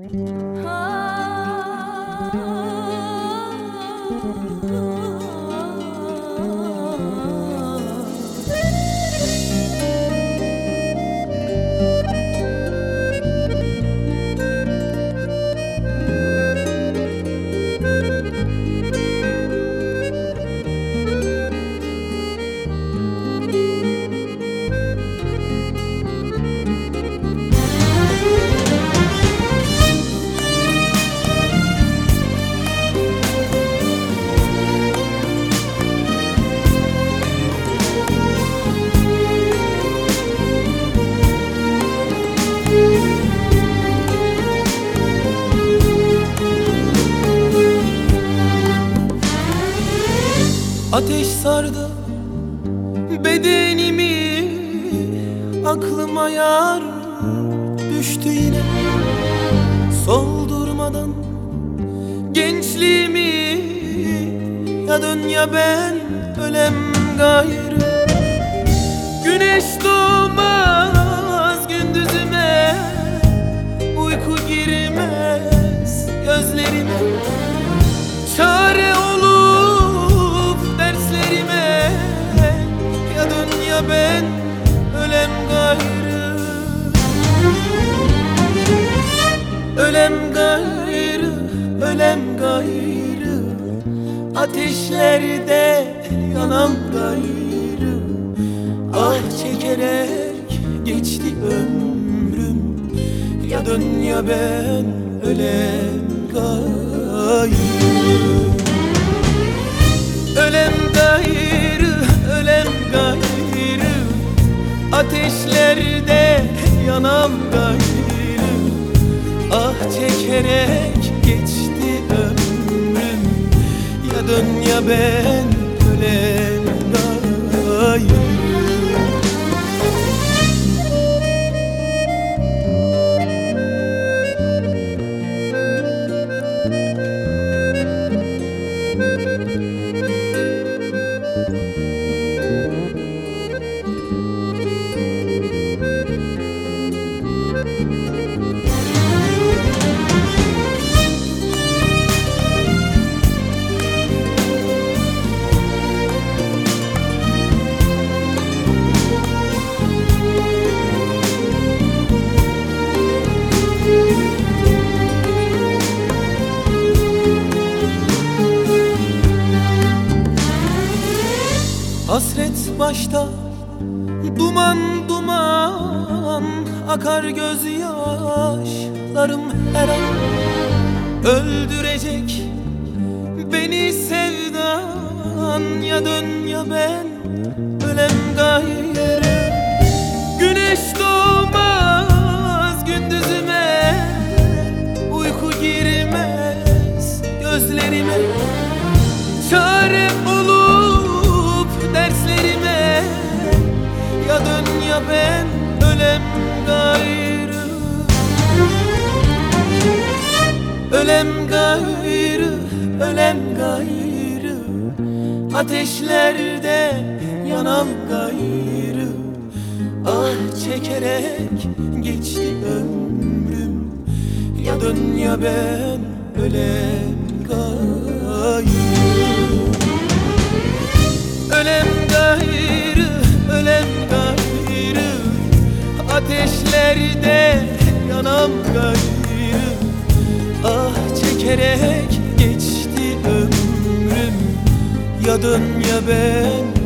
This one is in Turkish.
Ateş sardı bedenimi, aklıma yar düştü yine. Soldurmadan gençliğimi, ya dön ya ben ölem gayrı. Güneş doğmaz gündüzüme, uyku girmez gözlerime. Çare olup derslerime, ya dön ya ben ölem gayrı. Ölem gayrı, ölem gayrı, ateşlerde yanam gayrı. Ah çekerek geçti ömrüm, ya dön ya ben ölem gayrı. Ölem gayrı, ölem gayrı, ateşlerde yanam gayrı. Ah çekerek geçti ömrüm, ya dön ya ben ölem gayrı. Hasret başta duman duman, akar gözyaşlarım her an. Öldürecek beni sevdan, ya dön ya ben ölem gayrı. Güneş doğmaz gündüzüme, uyku girmez gözlerime. Çare olup derslerime, ya dön ya ben ölem gayrı. Ölem gayrı, ölem gayrı, ateşlerde yanam gayrı. Ah çekerek geçti ömrüm, ya dön ya ben ölem gayrı. Ölem gayrı, ölem gayrı, ateşlerde yanam gayrı. Ah çekerek geçti ömrüm, ya dön ya ben